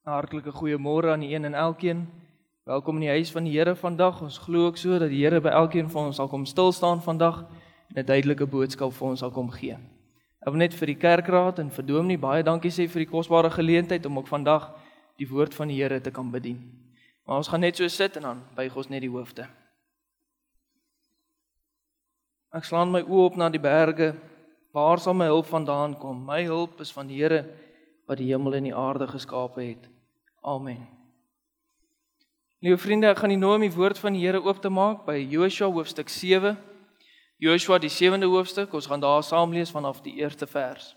Hartlike goeiemôre aan die een en elkeen. Welkom in die huis van die Here vandag. Ons glo ook so dat die Here by elkeen van ons sal kom stil staan vandag en 'n duidelike boodskap vir ons sal kom gee. Ek wil net vir die kerkraad en vir Dominee baie dankie sê vir die kosbare geleentheid om ook vandag die woord van die Here te kan bedien. Maar ons gaan net so sit en dan buig ons net die hoofde. Ek slaan my oë op na die berge. Waar sal my hulp vandaan kom? My hulp is van die Here wat die hemel en die aarde geskape het. Amen. Liewe vriende, ek gaan die nooi om die woord van die Here oop te maak by Joshua hoofstuk 7. Joshua die 7de hoofstuk, ons gaan daar saam lees vanaf die eerste vers.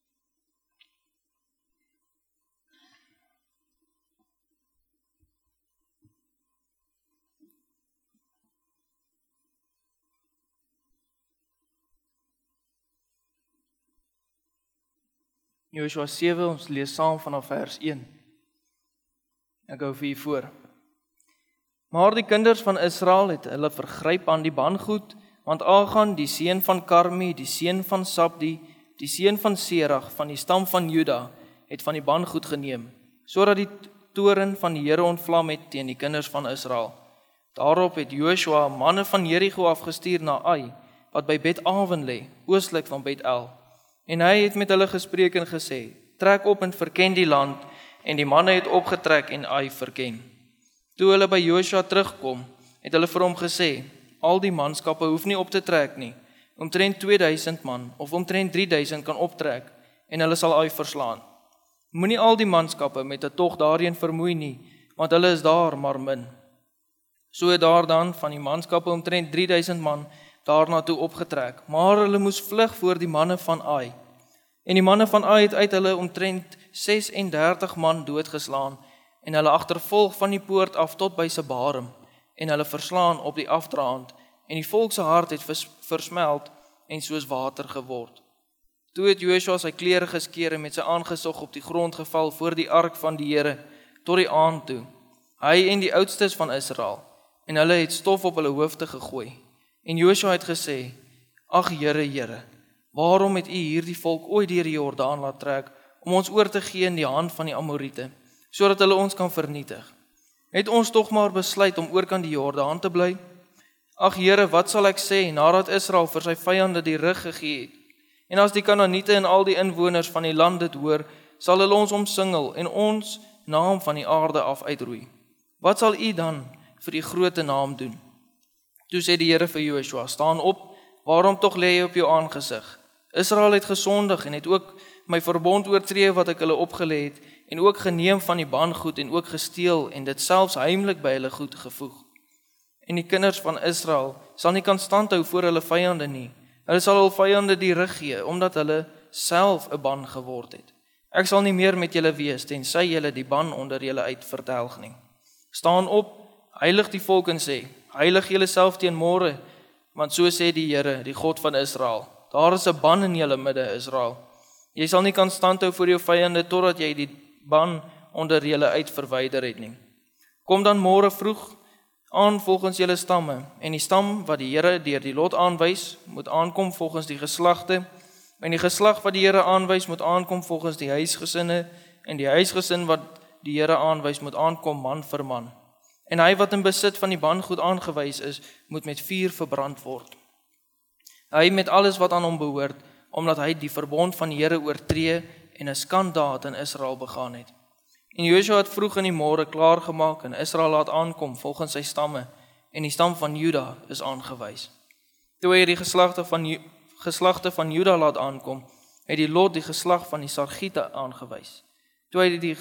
Joshua 7, ons lees saam vanaf vers 1. Ek hou vir u voor. Maar die kinders van Israel het hulle vergryp aan die bangoed, want Achan, die seun van Karmi, die seun van Sabdi, die seun van Serach, van die stam van Juda, het van die bangoed geneem, sodat die toren van die Here ontvlam het teen die kinders van Israel. Daarop het Joshua manne van Jerigo afgestuur na Ai, wat by Bet-Aven lê, oostlik van Bet-El. En hy het met hulle gespreek en gesê, trek op en verken die land, en die manne het opgetrek en Ai verken. Toe hulle by Joshua terugkom, het hulle vir hom gesê, al die manskappe hoef nie op te trek nie, omtrent 2000 man, of omtrent 3000 kan optrek, en hulle sal Ai verslaan. Moenie al die manskappe met 'n tog daarheen vermoei nie, want hulle is daar maar min. So het daar dan van die manskappe omtrent 3000 man daarna toe opgetrek, maar hulle moes vlug voor die manne van Ai. En die manne van Ai het uit hulle omtrent 36 man doodgeslaan, en hulle agtervolg van die poort af tot by Sebarim, en hulle verslaan op die afdraand, en die volk se hart het versmelt, en soos water geword. Toe het Joshua sy klere geskeur en met sy aangesig op die grond geval voor die ark van die Here, tot die aand toe, hy en die oudstes van Israel, en hulle het stof op hulle hoofde gegooi. En Joshua het gesê, ag Here, Here, waarom het u hierdie volk ooit deur die Jordaan laat trek, om ons oor te gee in die hand van die Amoriete, sodat hulle ons kan vernietig? Het ons tog maar besluit om oorkant die Jordaan te bly? Ag Here, wat sal ek sê, nadat Israel vir sy vyande die rug gegee het? En as die Kanaaniete en al die inwoners van die land dit hoor, sal hulle ons omsingel en ons naam van die aarde af uitroei. Wat sal u dan vir die grote naam doen? Toe sê die Here vir Joshua, staan op, waarom tog lê jy op jou aangesig? Israel het gesondig en het ook my verbond oortree wat ek hulle opgelê het, en ook geneem van die bangoed en ook gesteel en dit selfs heimlik by hulle goed gevoeg. En die kinders van Israel sal nie kan standhou voor hulle vyande nie. Hulle sal hul vyande die rug gee, omdat hulle self 'n ban geword het. Ek sal nie meer met julle wees, tensy julle die ban onder julle uit verdelg nie. Staan op, heilig die volk en sê, heilig julle self teen môre, want so sê die Here, die God van Israel, daar is 'n ban in julle midde, Israel. Jy sal nie kan standhou voor jou vyande, totdat jy die ban onder julle uit verwyder het nie. Kom dan môre vroeg aan volgens julle stamme, en die stam wat die Here deur die lot aanwys, moet aankom volgens die geslagte, en die geslag wat die Here aanwys, moet aankom volgens die huisgesinne, en die huisgesin wat die Here aanwys, moet aankom man vir man. En hy wat in besit van die bangoed aangewys is, moet met vuur verbrand word. Hy met alles wat aan hom behoort, omdat hy die verbond van die Here oortree en 'n skandaad in Israel begaan het. En Joshua het vroeg in die môre klaar gemaak en Israel laat aankom volgens sy stamme, en die stam van Juda is aangewys. Toe hy die geslagte van Juda laat aankom, het die lot die geslag van die Sargite aangewys. Toe hy die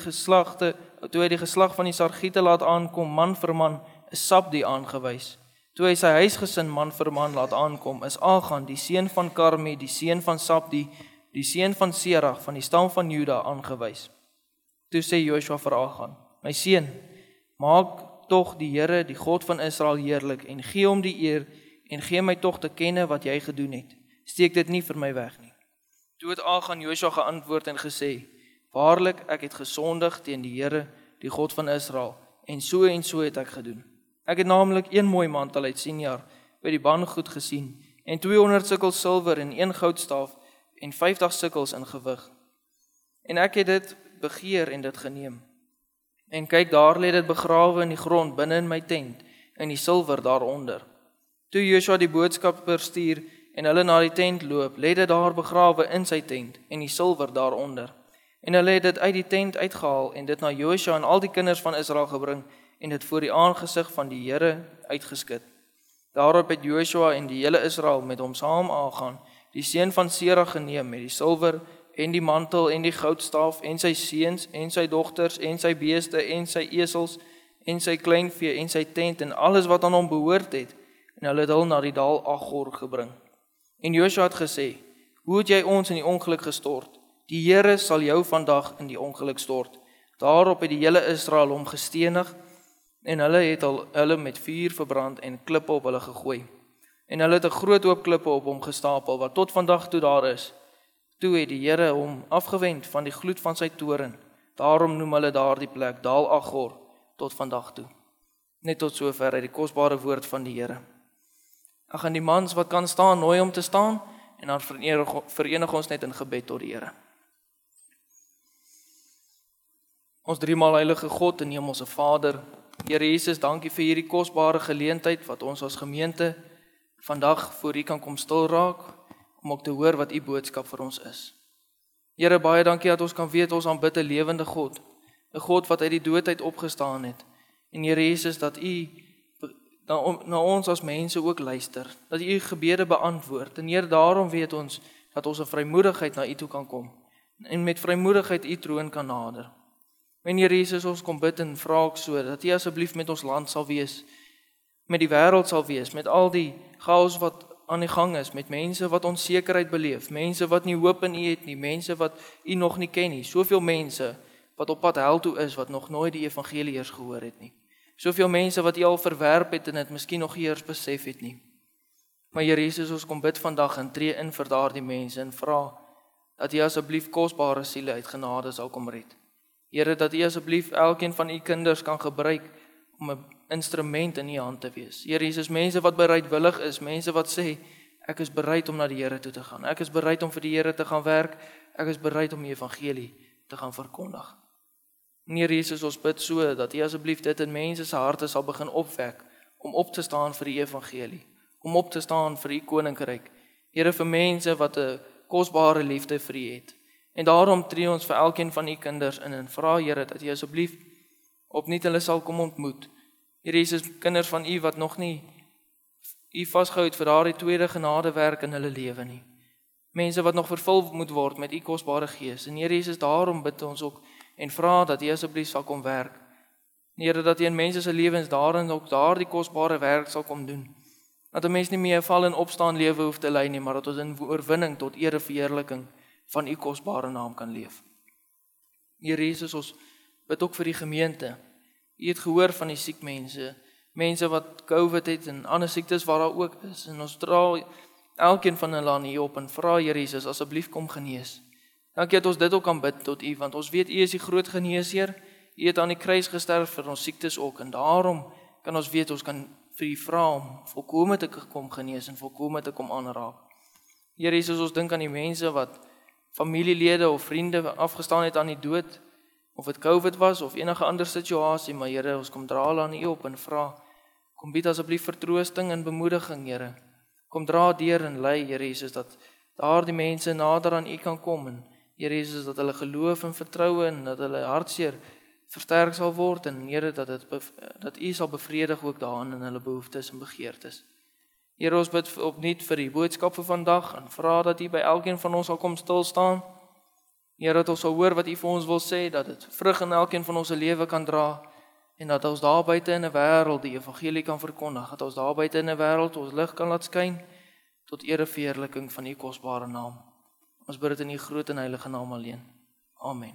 geslag van die Sargite laat aankom, man vir man, is Sabdi aangewys. Toe hy sy huisgesin man vir man laat aankom, is Achan, die seun van Karmi, die seun van Sabdi, die seun van Serach, van die stam van Juda aangewys. Toe sê Joshua vir Achan, my seun, maak tog die Here, die God van Israel heerlik, en gee hom die eer, en gee my tog te kenne wat jy gedoen het. Steek dit nie vir my weg nie. Toe het Achan Joshua geantwoord en gesê, waarlik, ek het gesondig teen die Here, die God van Israel, en so het ek gedoen. Ek het naamlik 1 mooi mantel uit Sinjar by die bangoed gesien, en 200 sikkels silwer en 1 goudstaaf, en 50 sikkels in gewig. En ek het dit begeer en dit geneem. En kyk, daar lê dit begrawe in die grond binne in my tent, en die silwer daaronder. Toe Joshua die boodskapper stuur en hulle na die tent loop, lê dit daar begrawe in sy tent, en die silwer daaronder. En hulle het dit uit die tent uitgehaal, en dit na Joshua en al die kinders van Israel gebring, en dit voor die aangesig van die Here uitgeskit. Daarop het Joshua en die hele Israel met hom saam aangaan, die seun van Sera geneem met die silwer en die mantel en die goudstaaf en sy seuns en sy dogters en sy beeste en sy esels en sy kleinvee en sy tent en alles wat aan hom behoort het, en hulle het hul na die dal Achor gebring. En Joshua het gesê, hoe het jy ons in die ongeluk gestort? Die Here sal jou vandag in die ongeluk stort. Daarop het die hele Israel hom gestenig, en hulle het hulle met vuur verbrand en klippe op hulle gegooi. En hulle het 'n groot hoop klippe op hom gestapel, wat tot vandag toe daar is. Toe het die Here hom afgewend van die gloed van sy toorn. Daarom noem hulle daardie plek Dal Achor tot vandag toe. Net tot sover uit die kosbare woord van die Here. Ek gaan die mans wat kan staan nooi om te staan, en dan verenig ons net in gebed tot die Here. Ons driemaal heilige God en Hemelse Vader, Here Jesus, dankie vir hierdie kosbare geleentheid wat ons as gemeente vandag voor U kan kom stil raak, om ook te hoor wat U boodskap vir ons is. Here, baie dankie dat ons kan weet ons aanbid 'n lewende God, 'n God wat uit die dood uit opgestaan het. En Here Jesus, dat U na ons as mense ook luister, dat U gebede beantwoord. En Here, daarom weet ons dat ons in vrymoedigheid na U toe kan kom, en met vrymoedigheid U troon kan nader. En Here Jesus, ons kom bid en vra ook so, dat U asseblief met ons land sal wees, met die wêreld sal wees, met al die chaos wat aan die gang is, met mense wat onsekerheid beleef, mense wat nie hoop in U het nie, mense wat U nog nie ken nie, soveel mense wat op pad hel toe is, wat nog nooit die evangelie eers gehoor het nie, soveel mense wat U al verwerp het en het miskien nog nie eers besef het nie. Maar Here Jesus, ons kom bid vandag en tree in vir daardie mense en vra dat U asseblief kosbare siele uit genade sal kom red. Here, dat U asseblief elkeen van U kinders kan gebruik om 'n instrument in U hand te wees. Here Jesus, mense wat bereidwillig is, mense wat sê, ek is bereid om na die Here toe te gaan. Ek is bereid om vir die Here te gaan werk. Ek is bereid om die evangelie te gaan verkondig. Here Jesus, ons bid so dat U asseblief dit in mense se harte sal begin opwek om op te staan vir die evangelie, om op te staan vir U koninkryk. Here, vir mense wat 'n kosbare liefde vir U het. En daarom tree ons vir elkeen van U kinders in en vra Here dat U asseblief opnuut hulle sal kom ontmoet. Here Jesus, kinders van U wat nog nie U vasgehou het vir daardie tweede genadewerk in hulle lewe nie. Mense wat nog vervul moet word met U kosbare Gees. En Here Jesus, daarom bid ons ook en vra dat U asseblief sal kom werk. Here, dat U in mense se lewens daarin ook daardie kosbare werk sal kom doen. Dat 'n mens nie meer 'n val en opstaan lewe hoef te lei nie, maar dat ons in oorwinning tot ere verheerliking van U kosbare naam kan leef. Here Jesus, ons bid ook vir die gemeente. U het gehoor van die siek mense, mense wat COVID het en ander siektes waar daar ook is. En ons dra elkeen van hulle aan U op en vra Here Jesus, asseblief kom genees. Dankie dat ons dit ook kan bid tot U, want ons weet U is die groot geneesheer. U het aan die kruis gesterf vir ons siektes ook, en daarom kan ons weet ons kan vir U vra om volkome te kom genees en volkome te kom aanraak. Here Jesus, ons dink aan die mense wat familielede of vriende afgestaan het aan die dood, of het COVID was of enige ander situasie, maar Here, ons kom dra hulle aan U op en vra, kom bied asseblief vertroosting en bemoediging, Here. Kom dra deur en lei, Here Jesus, dat daardie mense nader aan U kan kom, en Here Jesus, dat hulle geloof en vertroue en dat hulle hartseer versterk sal word, en Here, dat U sal bevredig ook daarin in hulle behoeftes en begeertes. Here, ons bid opnuut vir die boodskap vir vandag en vra dat U by elkeen van ons sal kom stil staan. Here, dat ons sal hoor wat U vir ons wil sê, dat dit vrug in elkeen van ons se lewe kan dra, en dat ons daar buite in 'n wêreld die evangelie kan verkondig, dat ons daar buite in 'n wêreld ons lig kan laat skyn tot ere verheerliking van U kosbare naam. Ons bid dit in U groot en heilige naam alleen. Amen.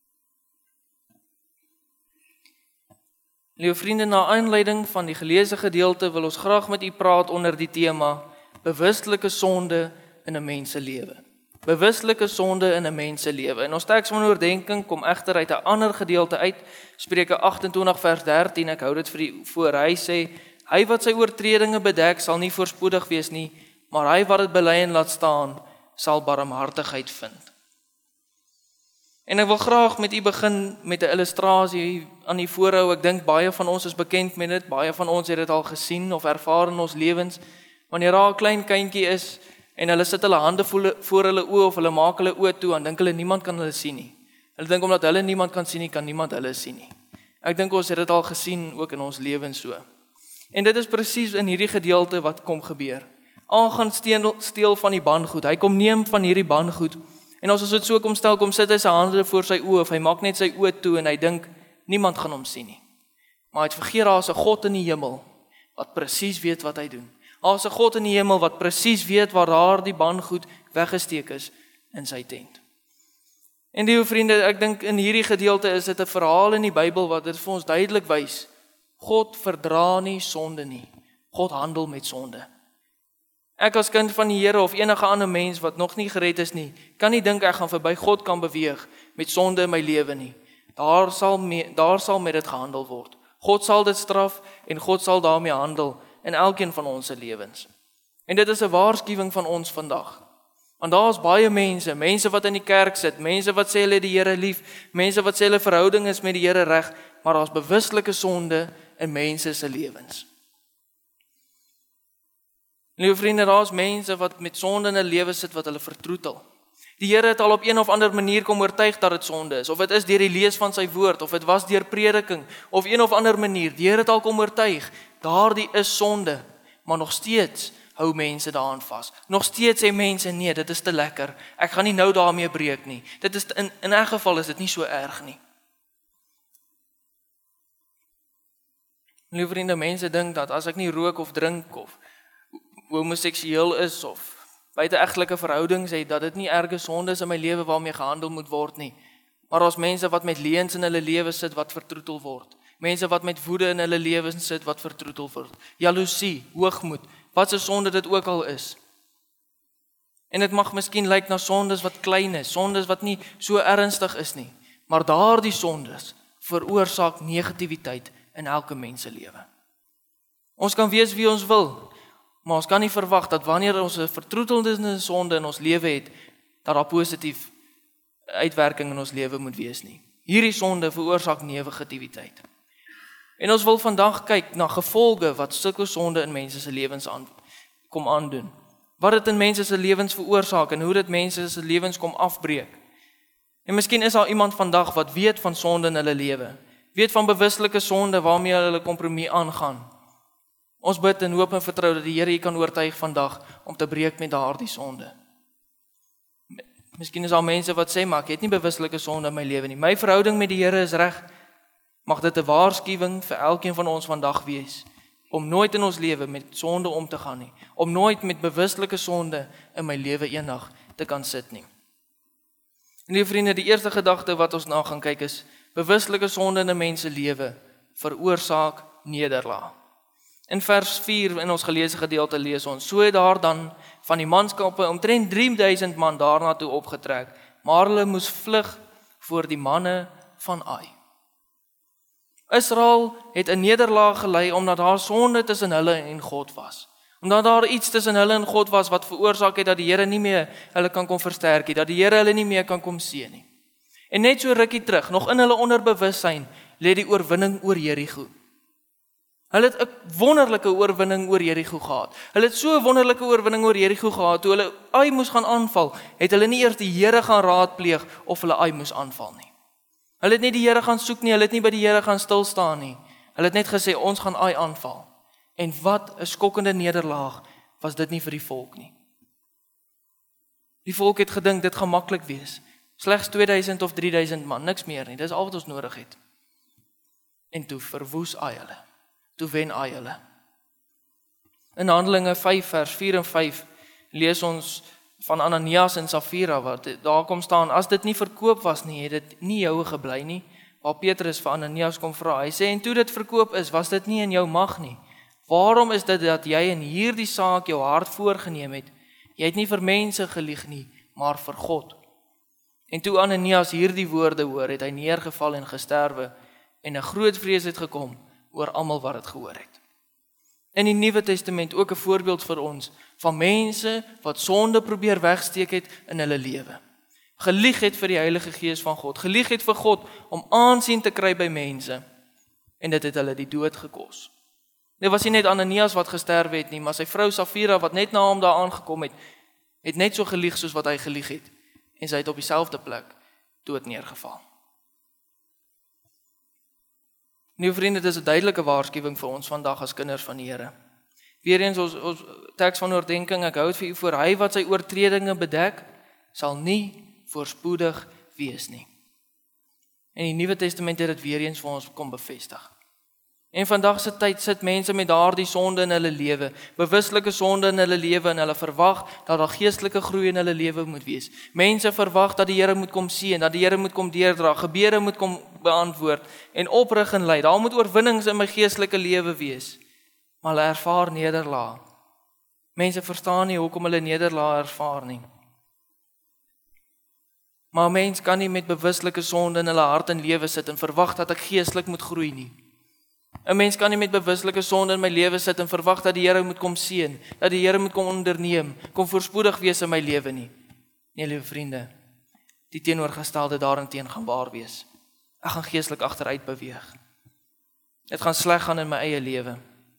Liewe vriende, na aanleiding van die geleesde gedeelte wil ons graag met U praat onder die tema bewustelike sonde in 'n mens se lewe. Bewustelike sonde in 'n mens se lewe. En ons teks van oordeenking kom egter uit 'n ander gedeelte uit, Spreuke 28 vers 13. Ek hou dit vir u voor. Hy sê, hy wat sy oortredinge bedek sal nie voorspoedig wees nie, maar hy wat dit bely en laat staan, sal barmhartigheid vind. En ek wil graag met u begin met 'n illustrasie aan die voorhou. Ek dink baie van ons is bekend met dit, baie van ons het dit al gesien of ervaar in ons lewens. Wanneer daar 'n klein kindjie is en hulle sit hulle hande voor hulle oë of hulle maak hulle oë toe, dan dink hulle niemand kan hulle sien nie. Hulle dink omdat hulle niemand kan sien nie, kan niemand hulle sien nie. Ek dink ons het dit al gesien ook in ons lewens so. En dit is presies in hierdie gedeelte wat kom gebeur. Gaan steel van die bangoed. Hy kom neem van hierdie bangoed. En as ons dit so kom stel, kom sit hy sy hande voor sy oë, of hy maak net sy oë toe en hy dink niemand gaan hom sien nie. Maar hy het vergeet daar is 'n God in die hemel wat presies weet wat hy doen. Daar is 'n God in die hemel wat presies weet waar daardie bangoed weggesteek is in sy tent. En liewe vriende, ek dink in hierdie gedeelte is dit 'n verhaal in die Bybel wat dit vir ons duidelik wys. God verdra nie sonde nie. God handel met sonde. Ek as kind van die Here of enige ander mens wat nog nie gered is nie, kan nie dink ek gaan verby God kan beweeg met sonde in my lewe nie. Daar sal met dit gehandel word. God sal dit straf en God sal daarmee handel in elkeen van ons se lewens. En dit is 'n waarskuwing van ons vandag. Want daar is baie mense wat in die kerk sit, mense wat sê hulle die Here lief, mense wat sê hulle verhouding is met die Here reg, maar daar's bewuslike sonde in mense se lewens. Liewe vriende, daar's mense wat met sonde in hulle lewe sit wat hulle vertroetel. Die Here het al op een of ander manier kom oortuig dat dit sonde is, of dit is deur die lees van sy woord, of dit was deur prediking, of een of ander manier. Die Here het al kom oortuig, daardie is sonde, maar nog steeds hou mense daaraan vas. Nog steeds sê mense, nee, dit is te lekker, ek gaan nie nou daarmee breek nie. Dit is in 'n geval is dit nie so erg nie. Liewe vriende, mense dink dat as ek nie rook of drink of homoseksueel is of buiteegtelike verhoudings het, dat dit nie erge sonde is in my lewe waarmee gehandel moet word nie. Maar daar's mense wat met leuns in hulle lewe sit wat vertroetel word. Mense wat met woede in hulle lewens sit wat vertroetel word. Jaloesie, hoogmoed, wat 'n sonde dit ook al is. En dit mag miskien lyk na sondes wat klein is, sondes wat nie so ernstig is nie, maar daardie sondes veroorsaak negativiteit in elke mens se lewe. Ons kan wees wie ons wil, maar ons kan nie verwag dat wanneer ons 'n vertroetelende sonde in ons lewe het, dat daar positief uitwerking in ons lewe moet wees nie. Hierdie sonde veroorsaak negativiteit. En ons wil vandag kyk na gevolge wat sulke sonde in mense se lewens kom aandoen. Wat dit in mense se lewens veroorsaak en hoe dit mense se lewens kom afbreek. En miskien is daar iemand vandag wat weet van sonde in hulle lewe, weet van bewuslike sonde waarmee hulle kompromie aangaan. Ons bid en hoop en vertrou dat die Here u kan oortuig vandag om te breek met daardie sonde. Miskien is daar mense wat sê, maar ek het nie bewuslike sonde in my lewe nie. My verhouding met die Here is reg. Mag dit 'n waarskuwing vir elkeen van ons vandag wees, om nooit in ons lewe met sonde om te gaan nie, om nooit met bewuslike sonde in my lewe eendag te kan sit nie. En lieve vriende, die eerste gedagte wat ons na gaan kyk is, bewuslike sonde in 'n mens se lewe veroorsaak nederlaag. In vers 4 in ons geleesde gedeelte lees ons, so het daar dan van die manskappe omtrent 3000 man daarna toe opgetrek, maar hulle moes vlug voor die manne van Ai. Israel het 'n nederlaag gelei omdat daar sonde tussen hulle en God was. Omdat daar iets tussen hulle en God was wat veroorsaak het dat die Here nie meer hulle kan kom versterk nie, dat die Here hulle nie meer kan kom seën nie. En net so rukkie terug, nog in hulle onderbewussyn, lê die oorwinning oor Jerigo. Hulle het 'n wonderlike oorwinning oor Jerigo gehad. Hulle het so 'n wonderlike oorwinning oor Jerigo gehad, toe hulle Ai moes gaan aanval, het hulle nie eers die Here gaan raadpleeg of hulle Ai moes aanval nie. Hulle het nie die Here gaan soek nie, hulle het nie by die Here gaan stil staan nie. Hulle het net gesê, ons gaan Ai aanval. En wat 'n skokkende nederlaag was dit nie vir die volk nie. Die volk het gedink, dit gaan maklik wees. Slegs 2000 of 3000 man, niks meer nie, dis al wat ons nodig het. En toe verwoes Ai hulle. Toe wen Ai hulle. In Handelinge 5 vers 4 en 5 lees ons van Ananias en Safira, wat daar kom staan, as dit nie verkoop was nie, het dit nie jou gebly nie, waar Petrus vir Ananias kom vra. Hy sê, en toe dit verkoop is, was dit nie in jou mag nie. Waarom is dit dat jy in hierdie saak jou hart voorgeneem het? Jy het nie vir mense gelieg nie, maar vir God. En toe Ananias hierdie woorde hoor, het hy neergeval en gesterwe, en 'n groot vrees het gekom oor almal wat dit gehoor het. In die Nuwe Testament ook 'n voorbeeld vir ons van mense wat sonde probeer wegsteek het in hulle lewe. Gelieg het vir die Heilige Gees van God, gelieg het vir God om aansien te kry by mense, en dit het hulle die dood gekos. Dit was nie net Ananias wat gesterwe het nie, maar sy vrou Safira wat net na hom daar aangekom het net so gelieg soos wat hy gelieg het, en sy het op dieselfde plek dood neergeval. Nou vriende, dit is 'n duidelike waarskuwing vir ons vandag as kinders van die Here. Weereens ons teks van oordenking, ek hou dit vir u voor, hy wat sy oortredinge bedek, sal nie voorspoedig wees nie. En die Nuwe Testament het dit weer eens vir ons kom bevestig. En vandag se tyd sit mense met daardie sonde in hulle lewe, bewuslike sonde in hulle lewe, en hulle verwag dat daar geestelike groei in hulle lewe moet wees. Mense verwag dat die Here moet kom seën, dat die Here moet kom deurdra, gebede moet kom beantwoord en oprig en lei. Daar moet oorwinnings in my geestelike lewe wees. Maar hulle ervaar nederlaag. Mense verstaan nie hoekom hulle nederlaag ervaar nie. Maar 'n mens kan nie met bewuslike sonde in hulle hart en lewe sit en verwag dat ek geestelik moet groei nie. 'n Mens kan nie met bewuslike sonde in my lewe sit en verwag dat die Here moet kom seën, dat die Here moet kom onderneem, kom voorspoedig wees in my lewe nie. Nee, liewe vriende, die teenoorgestelde daarenteen gaan waar wees. Ek gaan geestelik agteruit beweeg. Dit gaan sleg gaan in my eie lewe.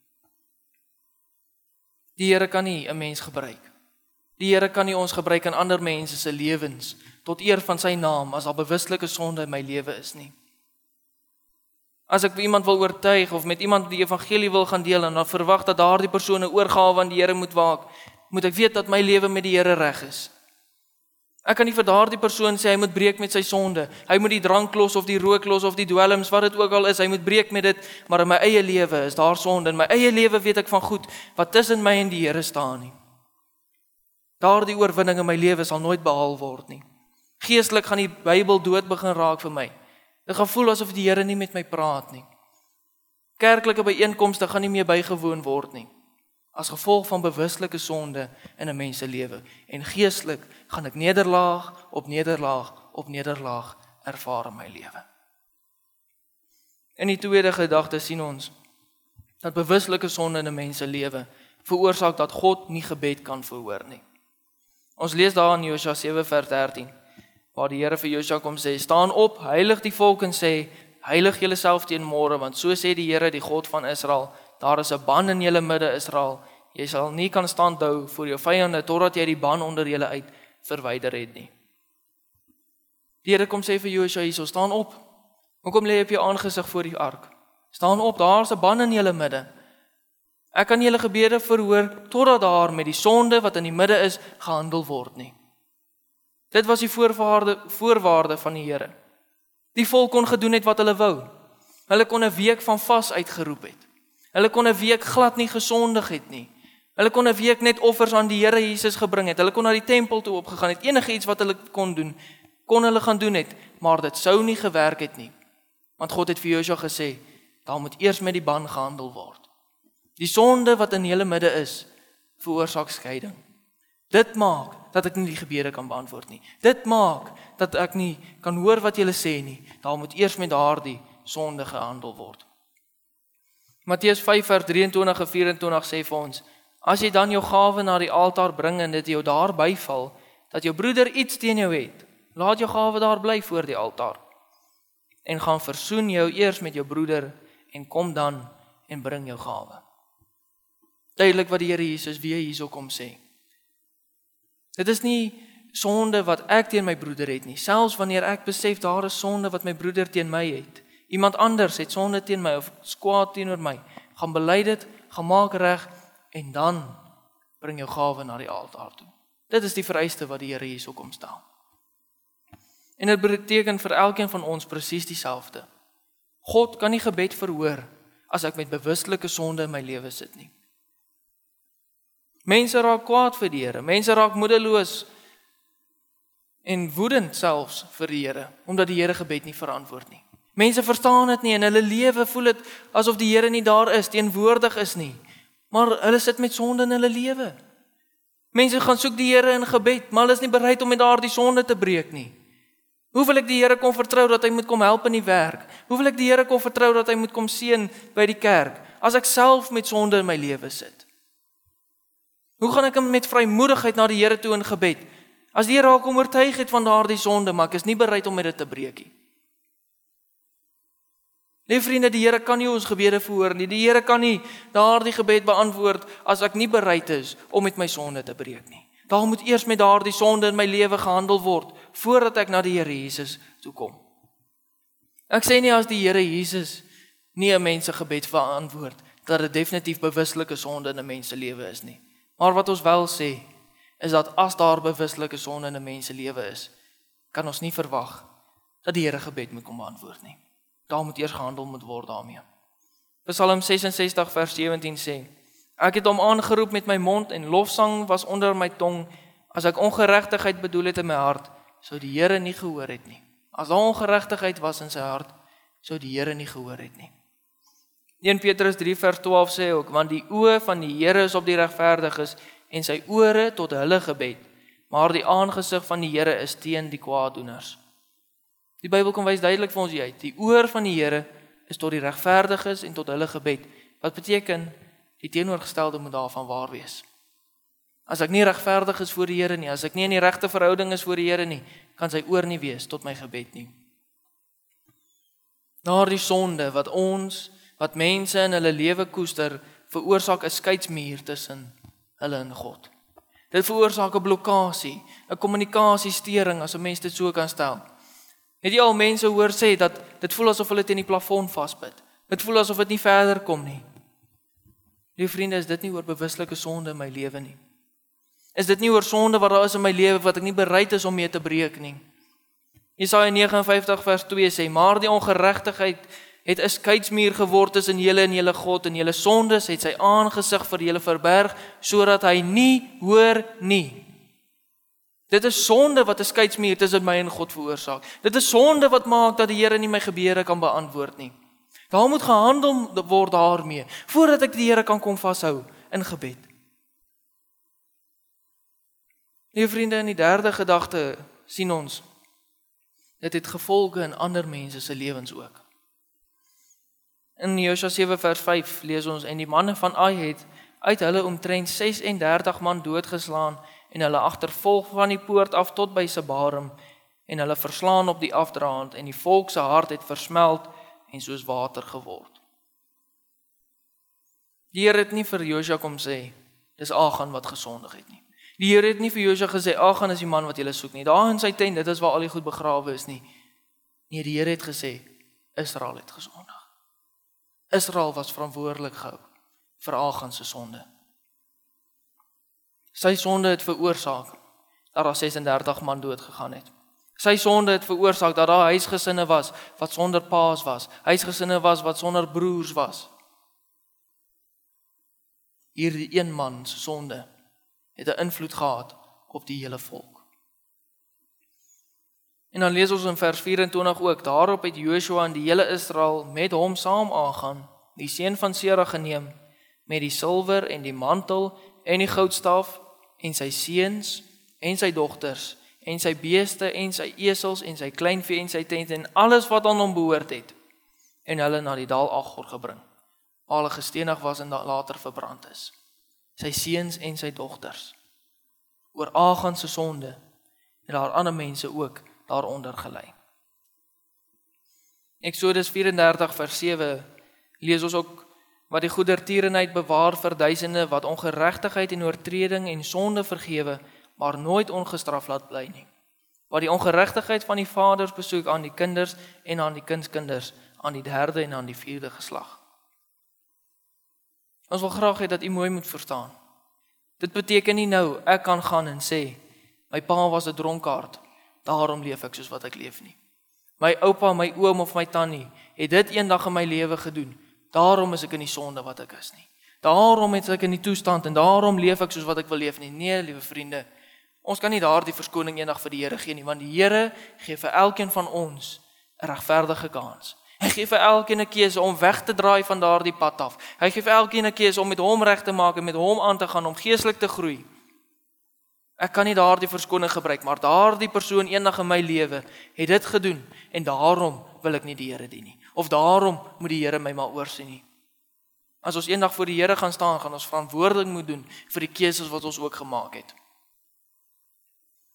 Die Here kan nie 'n mens gebruik. Die Here kan nie ons gebruik in ander mense se lewens tot eer van sy naam as daar bewuslike sonde in my lewe is nie. As ek iemand wil oortuig of met iemand die evangelie wil gaan deel en dan verwag dat daardie persoon 'n oorgawe aan die Here moet waak, moet ek weet dat my lewe met die Here reg is. Ek kan nie vir daardie persoon sê hy moet breek met sy sonde. Hy moet die drank los of die rook los of die dwelms, wat dit ook al is, hy moet breek met dit, maar in my eie lewe is daar sonde. In my eie lewe weet ek van goed wat tussen my en die Here staan nie. Daardie oorwinning in my lewe sal nooit behaal word nie. Geestelik gaan die Bybel dood begin raak vir my. Dit gaan voel asof die Here nie met my praat nie. Kerklike byeenkomste gaan nie meer bygewoon word nie, as gevolg van bewuslike sonde in 'n mens se lewe. En geestelik gaan ek nederlaag op nederlaag op nederlaag ervaar in my lewe. In die tweede gedagte sien ons dat bewuslike sonde in 'n mens se lewe veroorsaak dat God nie gebed kan verhoor nie. Ons lees daar in Josua 7 vers 13, waar die Here vir Josua kom sê, staan op, heilig die volk en sê, heilig julleself teen môre, want so sê die Here, die God van Israel, daar is 'n ban in julle midde, Israel, jy sal nie kan standhou voor jou vyande, totdat jy die ban onder julle uit verwyder het nie. Die Here kom sê vir Josua hierso, staan op, hoekom lê jy op jou aangesig voor die ark? Staan op, daar is 'n ban in julle midde. Ek kan julle gebede verhoor, totdat daar met die sonde wat in die midde is, gehandel word nie. Dit was die voorwaarde van die Here. Die volk kon gedoen het wat hulle wou. Hulle kon 'n week van vas uitgeroep het. Hulle kon 'n week glad nie gesondig het nie. Hulle kon 'n week net offers aan die Here Jesus gebring het. Hulle kon na die tempel toe opgegaan het. Enige iets wat hulle kon doen, kon hulle gaan doen het, maar dit sou nie gewerk het nie. Want God het vir Josua gesê, daar moet eers met die ban gehandel word. Die sonde wat in julle midde is, veroorsaak skeiding. Dit maak dat ek nie die gebede kan beantwoord nie. Dit maak dat ek nie kan hoor wat julle sê nie. Daar moet eers met daardie sonde gehandel word. Matteus 5 vers 23 en 24 sê vir ons, as jy dan jou gawe na die altaar bring en dit jou daar byval, dat jou broeder iets teen jou het, laat jou gawe daar bly voor die altaar. En gaan versoen jou eers met jou broeder en kom dan en bring jou gawe. Duidelik wat die Here Jesus weer hierso kom sê. Dit is nie sonde wat ek teen my broeder het nie, selfs wanneer ek besef daar is sonde wat my broeder teen my het. Iemand anders het sonde teen my of kwaad teenoor my, gaan bely dit, gaan maak reg en dan bring jou gawe na die altaar toe. Dit is die vereiste wat die Here hierso kom stel. En dit beteken vir elkeen van ons presies dieselfde. God kan nie gebed verhoor as ek met bewuslike sonde in my lewe sit nie. Mense raak kwaad vir die Here, mense raak moedeloos en woedend selfs vir die Here, omdat die Here gebed nie verantwoord nie. Mense verstaan dit nie en hulle lewe voel dit asof die Here nie daar is, teenwoordig is nie, maar hulle sit met sonde in hulle lewe. Mense gaan soek die Here in gebed, maar hulle is nie bereid om met daardie sonde te breek nie. Hoe wil ek die Here kon vertrou dat hy moet kom help in die werk? Hoe wil ek die Here kon vertrou dat hy moet kom seën by die kerk, as ek self met sonde in my lewe sit? Hoe gaan ek met vrymoedigheid na die Here toe in gebed, As die Here raak om oortuig het van daardie sonde, maar ek is nie bereid om met dit te breek nie. Nee vriende, die Here kan nie ons gebede verhoor nie. Die Here kan nie daardie gebed beantwoord as ek nie bereid is om met my sonde te breek nie. Daar moet eers met daardie sonde in my lewe gehandel word, voordat ek na die Here Jesus toe kom. Ek sê nie as die Here Jesus nie 'n mens se gebed beantwoord, dat dit definitief bewuslike sonde in 'n mens se lewe is nie. Maar wat ons wel sê, is dat as daar bewuslike sonde in 'n mens se lewe is, kan ons nie verwag dat die Here gebed moet kom beantwoord nie. Daar moet eers gehandel moet word daarmee. Psalm 66 vers 17 sê, ek het hom aangeroep met my mond en lofsang was onder my tong, as ek ongeregtigheid bedoel het in my hart, sou die Here nie gehoor het nie. As daar ongeregtigheid was in sy hart, sou die Here nie gehoor het nie. 1 Petrus 3 vers 12 sê ook, want die oë van die Here is op die regverdiges en sy ore tot hulle gebed, maar die aangesig van die Here is teen die kwaaddoeners. Die Bybel kom wys duidelik vir ons uit, die oor van die Here is tot die regverdiges en tot hulle gebed, wat beteken, die teenoorgestelde moet daarvan waar wees. As ek nie regverdig is voor die Here nie, as ek nie in die regte verhouding is voor die Here nie, kan sy oor nie wees tot my gebed nie. Daardie sonde wat mense in hulle lewe koester, veroorsaak 'n skeidsmuur tussen hulle en God. Dit veroorsaak 'n blokkade, 'n kommunikasiesteuring, as 'n mens dit so kan stel. Het jy al mense hoor sê dat dit voel asof hulle teen die plafon vasbyt? Dit voel asof dit nie verder kom nie. Liewe vriende, is dit nie oor bewuslike sonde in my lewe nie? Is dit nie oor sonde wat daar is in my lewe wat ek nie bereid is om mee te breek nie? Jesaja 59 vers 2 sê, maar die ongeregtigheid het 'n skeidsmuur geword tussen julle en julle God, en julle sondes het sy aangesig vir julle verberg, sodat hy nie hoor nie. Dit is sonde wat 'n skeidsmuur tussen my en God veroorsaak. Dit is sonde wat maak dat die Here nie my gebede kan beantwoord nie. Daar moet gehandel word daarmee, voordat ek die Here kan kom vashou in gebed. Liewe vriende, in die derde gedagte sien ons, dit het gevolge in ander mense se lewens ook. In Josua 7 vers 5 lees ons, en die manne van Ai het uit hulle omtrent 36 man doodgeslaan, en hulle agtervolg van die poort af tot by Sebarim, en hulle verslaan op die afdraand, en die volk se hart het versmelt, en soos water geword. Die Here het nie vir Josua kom sê, dis Achan wat gesondig het nie. Die Here het nie vir Josua gesê, Achan is die man wat julle soek nie. Daar in sy tent, dit is waar al die goed begrawe is nie. Nee, die Here het gesê, Israel het gesondig. Israel was verantwoordelik gehou vir Achan se sonde. Sy sonde het veroorsaak dat daar 36 man dood gegaan het. Sy sonde het veroorsaak dat daar huisgesinne was wat sonder paas was. Huisgesinne was wat sonder broers was. Hierdie een man se sonde het 'n invloed gehad op die hele volk. En dan lees ons in vers 24 ook, daarop het Joshua en die hele Israel met hom saam aangaan, die seun van Sera geneem, met die silwer en die mantel en die goudstaf en sy seuns en sy dogters en sy beeste en sy esels en sy kleinvee en sy tent en alles wat aan hom behoort het, en hulle na die dal Achor gebring, waar hulle gestenig was en later verbrand is. Sy seuns en sy dogters. Oor Achan se sonde en daar ander mense ook daaronder gelei. Eksodus 34 vers 7 lees ons ook, wat die goedertierenheid bewaar vir duisende, wat ongeregtigheid en oortreding en sonde vergewe, maar nooit ongestraf laat bly nie. Wat die ongeregtigheid van die vaders besoek aan die kinders en aan die kindskinders, aan die derde en aan die vierde geslag. Ons wil graag hê dat u mooi moet verstaan. Dit beteken nie nou, ek kan gaan en sê, my pa was 'n dronkaard, daarom leef ek soos wat ek leef nie. My oupa, my oom of my tannie het dit eendag in my lewe gedoen, daarom is ek in die sonde wat ek is nie. Daarom het ek in die toestand en daarom leef ek soos wat ek wil leef nie. Nee, liewe vriende, ons kan nie daardie verskoning eendag vir die Here gee nie, want die Here gee vir elkeen van ons 'n regverdige kans. Hy gee vir elkeen 'n keuse om weg te draai van daardie pad af. Hy gee vir elkeen 'n keuse om met hom reg te maak en met hom aan te gaan, om geestelik te groei. Ek kan nie daardie verskoning gebruik, maar daardie persoon eendag in my lewe het dit gedoen en daarom wil ek nie die Here dien nie. Of daarom moet die Here my maar oorsien nie. As ons eendag voor die Here gaan staan, gaan ons verantwoordelik moet doen vir die keuses wat ons ook gemaak het.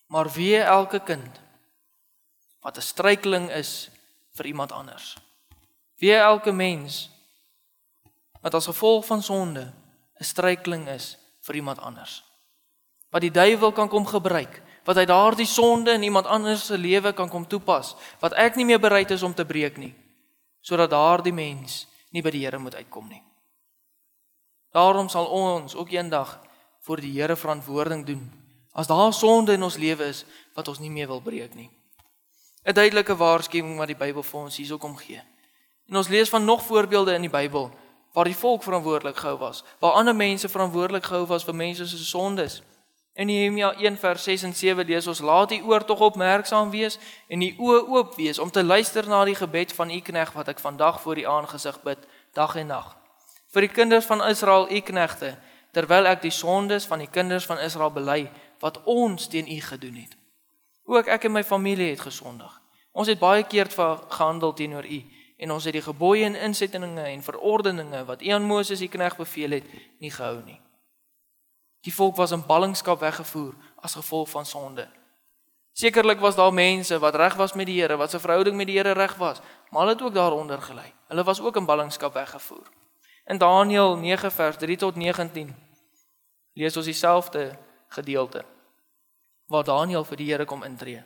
Maar wee elke kind wat 'n struikeling is vir iemand anders. Wee elke mens wat as gevolg van sonde 'n struikeling is vir iemand anders. Wat die duiwel kan kom gebruik, wat hy daardie sonde in iemand anders se lewe kan kom toepas, wat ek nie meer bereid is om te breek nie, sodat daardie mens nie by die Here moet uitkom nie. Daarom sal ons ook eendag voor die Here verantwoording doen, as daar sonde in ons lewe is, wat ons nie meer wil breek nie. 'n duidelike waarskuwing wat die Bybel vir ons hierso kom gee. En ons lees van nog voorbeelde in die Bybel, waar die volk verantwoordelik gehou was, waar ander mense verantwoordelik gehou was vir mense se sondes. In Nehemia 1 vers 6 en 7 lees ons, laat die oor tog opmerksaam wees en die oë oop wees om te luister na die gebed van u knegt wat ek vandag voor die aangesig bid, dag en nag. Vir die kinders van Israel, u knegte, terwyl ek die sondes van die kinders van Israel bely, wat ons teen u gedoen het. Ook ek en my familie het gesondig. Ons het baie keer gehandel teenoor u, en ons het die gebooie en insettinge en verordeninge wat u aan Moses die knegt beveel het, nie gehou nie. Die volk was in ballingskap weggevoer as gevolg van sonde. Sekerlik was daar mense wat reg was met die Here, wat se verhouding met die Here reg was, maar hulle het ook daaronder gelei. Hulle was ook in ballingskap weggevoer. In Daniël 9 vers 3 tot 19 lees ons dieselfde gedeelte, waar Daniël vir die Here kom intree.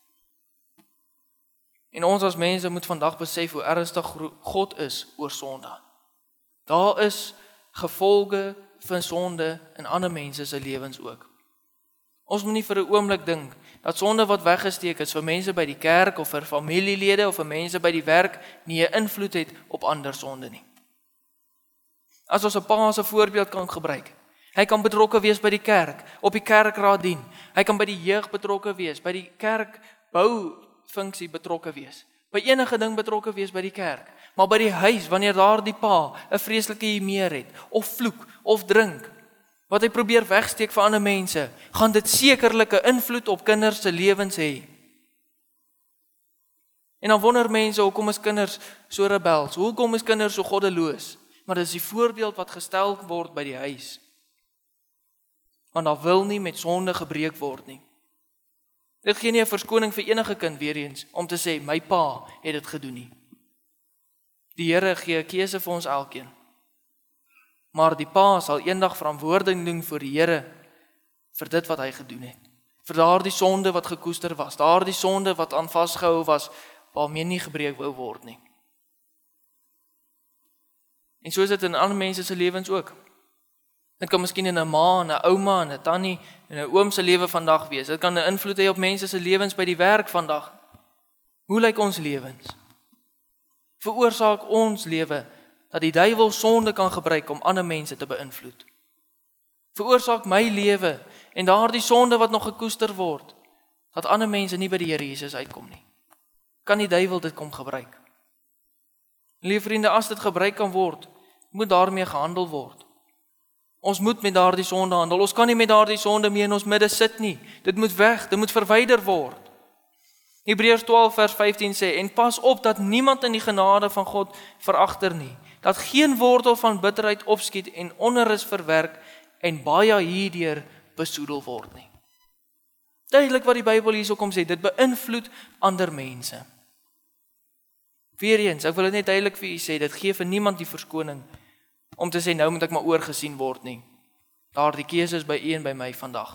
En ons as mense moet vandag besef hoe ernstig God is oor sonde. Daar is gevolge van sonde in ander mense se lewens ook. Ons moet nie vir 'n oomblik dink dat sonde wat weggesteek is vir mense by die kerk of vir familielede of vir mense by die werk nie 'n invloed het op ander sonde nie. As ons 'n pa as 'n voorbeeld kan gebruik, hy kan betrokke wees by die kerk, op die kerkraad dien, hy kan by die jeug betrokke wees, by die kerkboufunksie betrokke wees, by enige ding betrokke wees by die kerk, maar by die huis, wanneer daar die pa 'n vreeslike humeur het, of vloek, of drink, wat hy probeer wegsteek vir ander mense, gaan dit sekerlik 'n invloed op kinders se lewens hê. En dan wonder mense, hoekom is kinders so rebels, hoekom is kinders so goddeloos? Maar dit is die voorbeeld wat gestel word by die huis. Want daar wil nie met sonde gebreek word nie. Dit gee nie 'n verskoning vir enige kind weer eens, om te sê, my pa het dit gedoen nie. Die Here gee 'n keuse vir ons elkeen. Maar die pa sal eendag verantwoording doen voor die Here, vir dit wat hy gedoen het. Vir daardie sonde wat gekoester was, daardie sonde wat aan vasgehou was, waarmee nie gebreek wou word nie. En so is dit in ander mense se lewens ook. Dit kan miskien in 'n ma, 'n ouma, 'n tannie en 'n oom se lewe vandag wees. Dit kan 'n invloed hê op mense se lewens by die werk vandag. Hoe lyk ons lewens? Veroorsaak ons lewe dat die duiwel sonde kan gebruik om ander mense te beïnvloed? Veroorsaak my lewe en daardie sonde wat nog gekoester word, dat ander mense nie by die Here Jesus uitkom nie? Kan die duiwel dit kom gebruik? Liewe vriende, as dit gebruik kan word, moet daarmee gehandel word. Ons moet met daardie sonde handel. Ons kan nie met daardie sonde meer in ons midde sit nie. Dit moet weg, dit moet verwyder word. Hebreërs 12 vers 15 sê, en pas op dat niemand in die genade van God veragter nie, dat geen wortel van bitterheid opskiet en onrus verwerk en baie hierdeur besoedel word nie. Duidelik wat die Bybel hierso kom sê, dit beïnvloed ander mense. Weereens, ek wil dit net duidelik vir u sê, dit gee vir niemand die verskoning om te sê, nou moet ek maar oorgesien word nie. Daardie keuse is by u en by my vandag.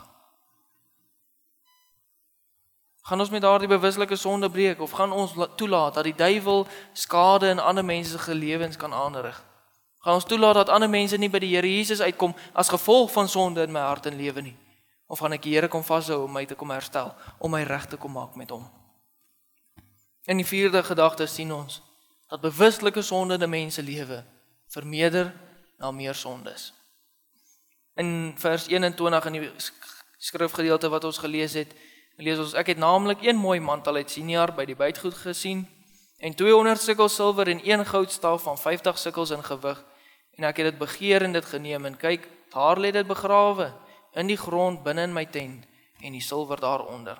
Gaan ons met daardie bewuslike sonde breek, of gaan ons toelaat dat die duiwel skade in ander mense se lewens kan aanrig? Gaan ons toelaat dat ander mense nie by die Here Jesus uitkom as gevolg van sonde in my hart en lewe nie? Of gaan ek die Here kom vashou om my te kom herstel, om my reg te kom maak met hom? In die 4de gedagte sien ons dat bewuslike sonde in 'n mens se lewe vermeerder na meer sondes. In vers 21 in die skrifgedeelte wat ons gelees het, lees ons, ek het naamlik een mooi mantel uit Siniar by die bytgoed gesien, en 200 sikkels silwer en 1 goudstaaf van 50 sikkels in gewig, en ek het dit begeer en dit geneem, en kyk, daar lê dit begrawe, in die grond binne in my tent, en die silwer daaronder.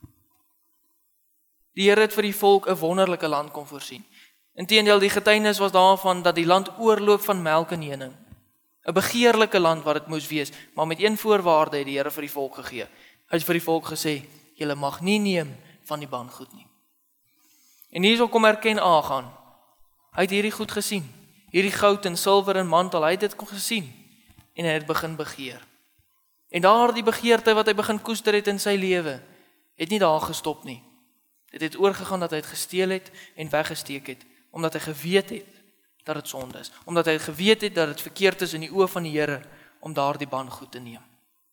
Die Here het vir die volk 'n wonderlike land kom voorsien. Inteendeel, die getuienis was daarvan dat die land oorloop van melk en honing. 'n Begeerlike land wat dit moes wees, maar met een voorwaarde het die Here vir die volk gegee. Hy het vir die volk gesê, julle mag nie neem van die bangoed nie. En hierso kom erken Agan. Hy het hierdie goed gesien. Hierdie goud en silwer en mantel, hy het dit gesien. En hy het begin begeer. En daardie begeerte wat hy begin koester het in sy lewe, het nie daar gestop nie. Dit het oorgegaan dat hy het gesteel het en weggesteek het, omdat hy geweet het dat dit sonde is. Omdat hy geweet het dat dit verkeerd is in die oë van die Here om daardie bangoed te neem.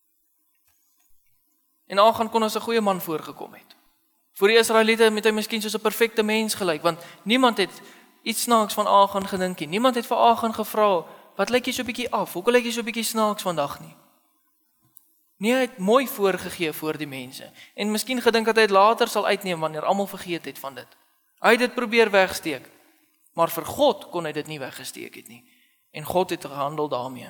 En Agan kon as 'n goeie man voorgekom het. Voor die Israeliete het hy miskien soos 'n perfekte mens gelyk, want niemand het iets snaaks van Agan gedink nie. Niemand het vir Agan gevra, wat lyk jy so 'n bietjie af? Hoekom lyk jy so 'n bietjie snaaks vandag nie? Nee, hy het mooi voorgegee voor die mense. En miskien gedink dat hy dit later sal uitneem wanneer almal vergeet het van dit. Hy het dit probeer wegsteek, maar vir God kon hy dit nie weggesteek het nie. En God het gehandel daarmee.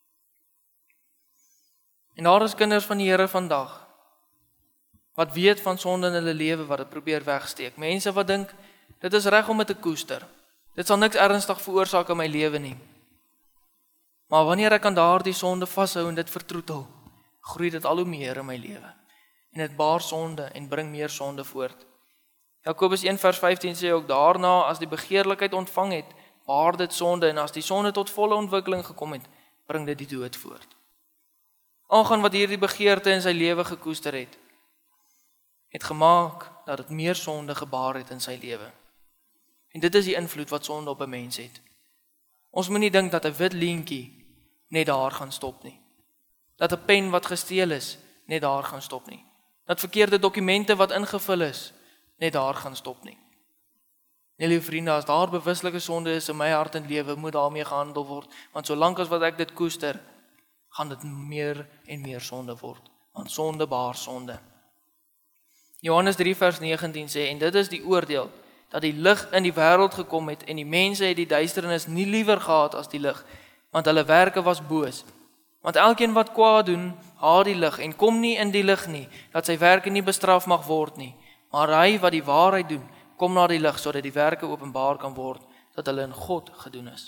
En daar is kinders van die Here vandag wat weet van sonde in hulle lewe, wat dit probeer wegsteek. Mense wat dink, dit is reg om dit te koester. Dit sal niks ernstig veroorsaak in my lewe nie. Maar wanneer ek aan daardie sonde vashou en dit vertroetel, groei dit al hoe meer in my lewe. En dit baar sonde en bring meer sonde voort. Jakobus 1 vers 15 sê ook, daarna as die begeerlikheid ontvang het, baar dit sonde, en as die sonde tot volle ontwikkeling gekom het, bring dit die dood voort. Agan wat hierdie begeerte in sy lewe gekoester het gemaak dat dit meer sonde gebaar het in sy lewe. En dit is die invloed wat sonde op 'n mens het. Ons moet nie dink dat 'n wit leentjie net daar gaan stop nie. Dat 'n pen wat gesteel is, net daar gaan stop nie. Dat verkeerde dokumente wat ingevul is, net daar gaan stop nie. Nee, lieve vriende, as daar bewuslike sonde is in my hart en lewe, moet daarmee gehandel word, want solank as wat ek dit koester, gaan dit meer en meer sonde word, want sonde baar sonde. Johannes 3 vers 19 sê, en dit is die oordeel, dat die lig in die wêreld gekom het, en die mense het die duisternis nie liewer gehad as die lig, want hulle werke was boos. Want elkeen wat kwaad doen, haat die lig, en kom nie in die lig nie, dat sy werke nie bestraf mag word nie. Maar hy wat die waarheid doen, kom na die lig, sodat die werke openbaar kan word, dat hulle in God gedoen is.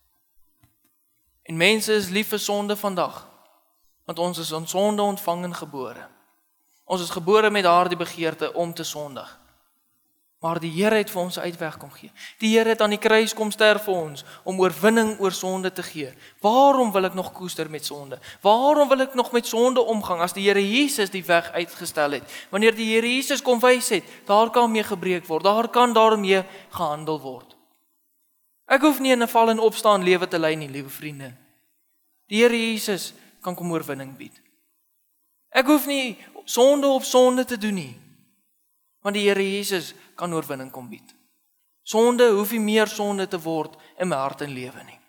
En mense is lief vir sonde vandag, want ons is in sonde ontvang en gebore. Ons is gebore met daardie begeerte om te sondig. Maar die Here het vir ons 'n uitweg kom gee. Die Here het aan die kruis kom sterf vir ons, om oorwinning oor sonde te gee. Waarom wil ek nog koester met sonde? Waarom wil ek nog met sonde omgang, as die Here Jesus die weg uitgestel het? Wanneer die Here Jesus kom wys het, daar kan mee gebreek word, daar kan daarmee gehandel word. Ek hoef nie in 'n val en opstaan lewe te lei nie, liewe vriende. Die Here Jesus kan kom oorwinning bied. Ek hoef nie sonde op sonde te doen nie, want die Here Jesus kan oorwinning kom bied. Sonde hoef nie meer sonde te word in my hart en lewe nie.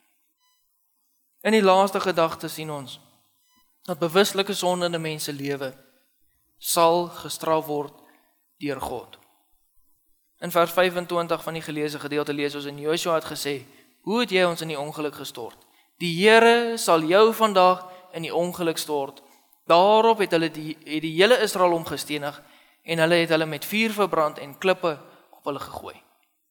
In die laaste gedagte sien ons, dat bewuslike sonde in 'n mens se lewe sal gestraf word deur God. In vers 25 van die geleesde gedeelte lees ons, en Joshua het gesê, hoe het jy ons in die ongeluk gestort? Die Here sal jou vandag in die ongeluk stort. Daarop het die hele Israel omgestenig, en hulle het hulle met vuur verbrand en klippe op hulle gegooi.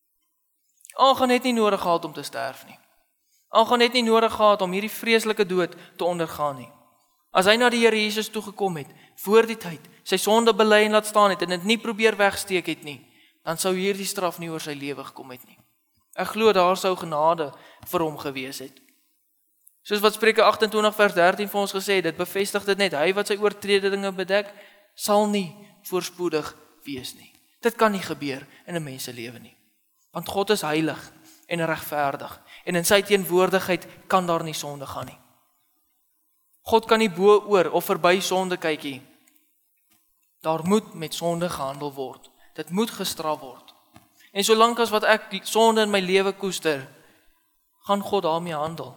Agan het nie nodig gehad om te sterf nie. Agan het nie nodig gehad om hierdie vreeslike dood te ondergaan nie. As hy na die Here Jesus toegekom het, voor die tyd, sy sonde bely en laat staan het, en dit nie probeer wegsteek het nie, dan sou hierdie straf nie oor sy lewe gekom het nie. Ek glo daar sou genade vir hom gewees het. Soos wat Spreuke 28 vers 13 vir ons gesê het, dit bevestig dit net, hy wat sy oortredinge bedek, sal nie voorspoedig wees nie. Dit kan nie gebeur in 'n mens se lewe nie. Want God is heilig en regverdig, en in sy teenwoordigheid kan daar nie sonde gaan nie. God kan nie bo oor of verby sonde kyk nie. Daar moet met sonde gehandel word. Dit moet gestraf word. En solank as wat ek die sonde in my lewe koester, gaan God daarmee handel.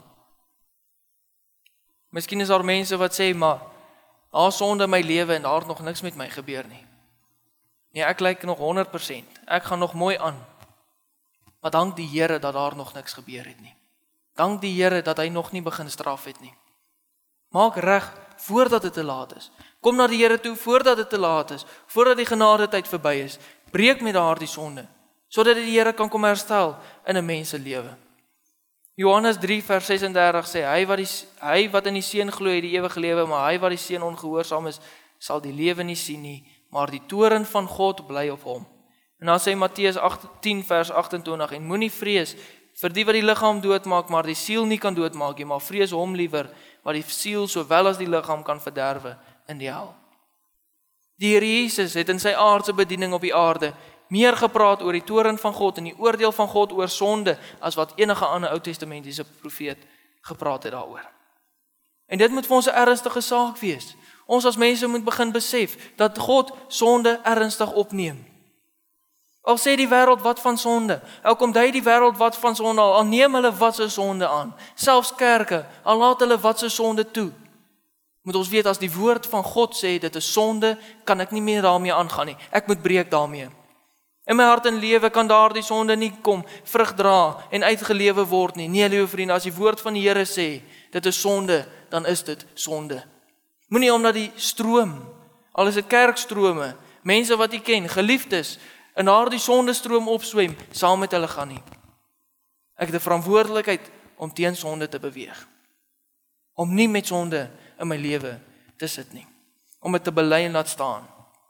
Miskien is daar mense wat sê, maar daar sonde in my lewe en daar het nog niks met my gebeur nie. Nee, ek lyk nog 100%. Ek gaan nog mooi aan. Maar dank die Here dat daar nog niks gebeur het nie. Dank die Here dat hy nog nie begin straf het nie. Maak reg voordat dit te laat is. Kom na die Here toe voordat dit te laat is, voordat die genade tyd verby is. Breek met daardie sonde, sodat die Here kan kom herstel in 'n mens se lewe. Johannes 3 vers 36 sê, hy wat in die Seun glo het die ewige lewe, maar hy wat die Seun ongehoorsaam is, sal die lewe nie sien nie, maar die toorn van God bly op hom. En dan sê Matteus 10 vers 28, en moenie vrees vir die wat die liggaam doodmaak, maar die siel nie kan doodmaak nie, maar vrees hom liewer, wat die siel sowel as die liggaam kan verderwe in die hel. Die Here Jesus het in sy aardse bediening op die aarde meer gepraat oor die toorn van God en die oordeel van God oor sonde, as wat enige ander Ou Testamentiese profeet gepraat het daaroor. En dit moet vir ons 'n ernstige saak wees. Ons as mense moet begin besef, dat God sonde ernstig opneem. Al sê die wêreld wat van sonde, al kom hy die wêreld wat van sonde, al neem hulle wat se sonde aan, selfs kerke, al laat hulle wat se sonde toe. Moet ons weet, as die woord van God sê, dit is sonde, kan ek nie meer daarmee aangaan nie, ek moet breek daarmee. In my hart en lewe kan daardie sonde nie kom, vrug dra en uitgelewe word nie. Nee, liewe vriende, as die woord van die Here sê, dit is sonde, dan is dit sonde. Moenie omdat die stroom, al is dit kerkstrome, mense wat jy ken, geliefdes, in daardie sondestroom opswem, saam met hulle gaan nie. Ek het 'n verantwoordelikheid om teen sonde te beweeg. Om nie met sonde in my lewe te sit nie. Om dit te bely en laat staan.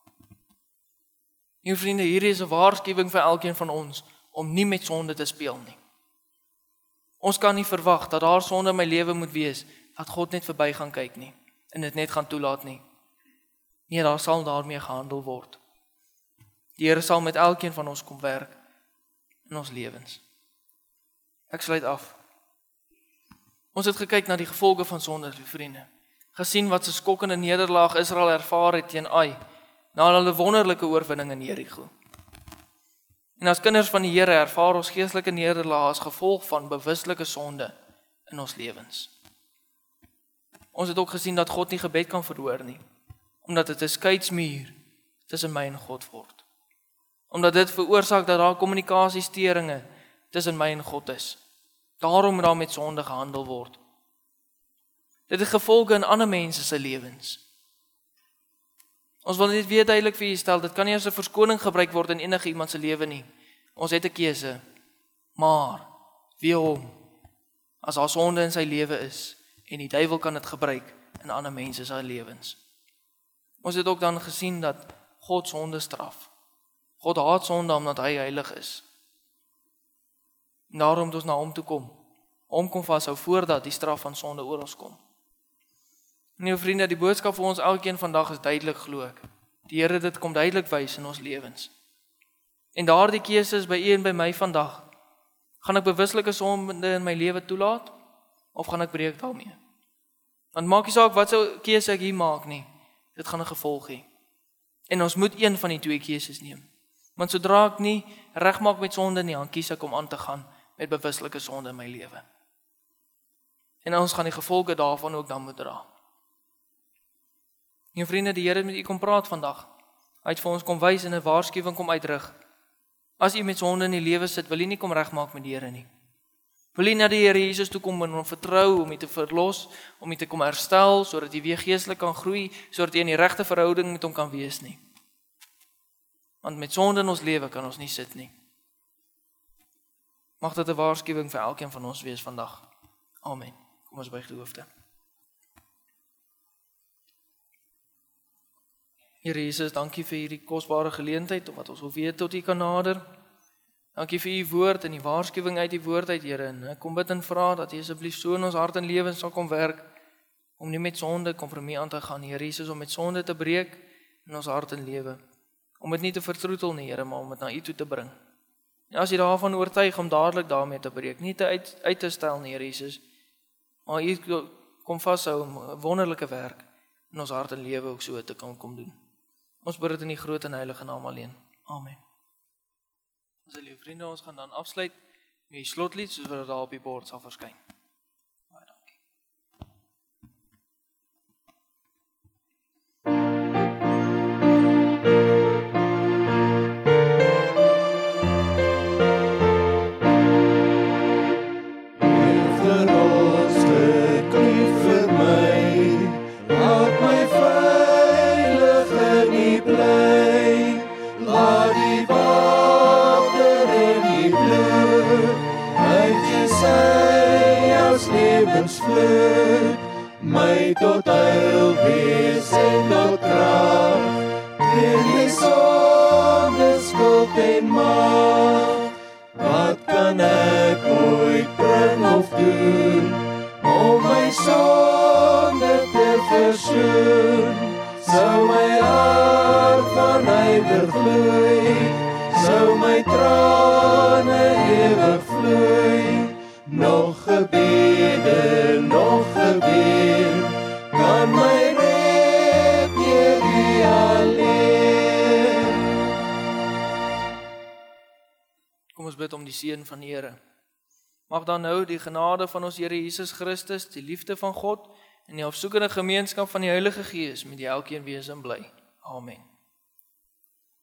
Liewe vriende, hier is 'n waarskuwing vir elkeen van ons, om nie met sonde te speel nie. Ons kan nie verwag dat daar sonde in my lewe moet wees, dat God net verby gaan kyk nie, en dit net gaan toelaat nie. Nee, daar sal daarmee gehandel word. Die Here sal met elkeen van ons kom werk in ons lewens. Ek sluit af. Ons het gekyk na die gevolge van sonde, lieve vriende. Gesien wat 'n skokkende nederlaag Israel ervaar het teen Ai, na hulle wonderlike oorwinning in Jerigo. En as kinders van die Here ervaar ons geestelike nederlaag as gevolg van bewuslike sonde in ons lewens. Ons het ook gesien dat God nie gebed kan verhoor nie, omdat dit 'n skeidsmuur tussen my en God word. Omdat dit veroorsaak dat daar kommunikasiesteringe tussen my en God is. Daarom moet daar met sonde gehandel word. Dit het gevolge in ander mense se lewens. Ons wil net weer duidelik vir julle stel, dit kan nie as 'n verskoning gebruik word in enige iemand se lewe nie. Ons het 'n keuse. Maar wie hom, as daar sonde in sy lewe is, en die duiwel kan dit gebruik in ander mense se lewens. Ons het ook dan gesien dat God sonde straf. God haat sonde omdat hy heilig is. En daarom moet ons na hom toe kom. Hom kom vashou voordat die straf van sonde oor ons kom. En vriende, die boodskap vir ons elkeen vandag is duidelik, glo ek. Die Here dit kom duidelik wys in ons lewens. En daardie keuse is by u en by my vandag. Gaan ek bewuslike sonde in my lewe toelaat, of gaan ek breek daarmee? Want maak nie saak wat sou keuse ek hier maak nie, dit gaan 'n gevolg hê. En ons moet een van die twee keuses neem. Want sodra ek nie regmaak met sonde nie, dan kies ek om aan te gaan met bewuslike sonde in my lewe. En ons gaan die gevolge daarvan ook dan moet dra. En vriende, die Here het met u kom praat vandag. Hy het vir ons kom wys en 'n waarskuwing kom uitrig. As u met sonde in die lewe sit, wil u nie kom regmaak met die Here nie. Wil u na die Here Jesus toe kom en hom vertrou om u te verlos, om u te kom herstel, sodat u weer geestelik kan groei, sodat u in die regte verhouding met hom kan wees nie. Want met sonde in ons lewe kan ons nie sit nie. Mag dit 'n waarskuwing vir elkeen van ons wees vandag. Amen. Kom ons buig die hoofde. Here Jesus, dankie vir hierdie kosbare geleentheid, om wat ons wil weet tot u kan nader. Dankie vir u woord en die waarskuwing uit die woord uit, Here. En ek kom bid en vra dat u asseblief so in ons hart en lewens sal kom werk, om nie met sonde kompromie aan te gaan, Here Jesus, om met sonde te breek in ons hart en lewe. Om dit nie te vertroetel nie, Here, maar om dit na u toe te bring. En as u daarvan oortuig om dadelik daarmee te breek, nie te uit te stel nie, Here Jesus, maar u kom vashou om 'n wonderlike werk in ons hart en lewe ook so te kan kom doen. Ons bid dit in die groot en heilige naam alleen. Amen. Ons lieve vriende, ons gaan dan afsluit met die slotlied, soos wat dit daar op die bord sal verskyn. Baie dankie. Vloed, my tot heil wees en tot krag, versoen, sou my hart van ywer gloei, sou my trane ewig vloei. Nog gebede, kan my red deur U alleen. Kom ons bid om die seën van die Here. Mag dan nou die genade van ons Here Jesus Christus, die liefde van God en die afsoekende gemeenskap van die Heilige Gees met elkeen wees en bly. Amen.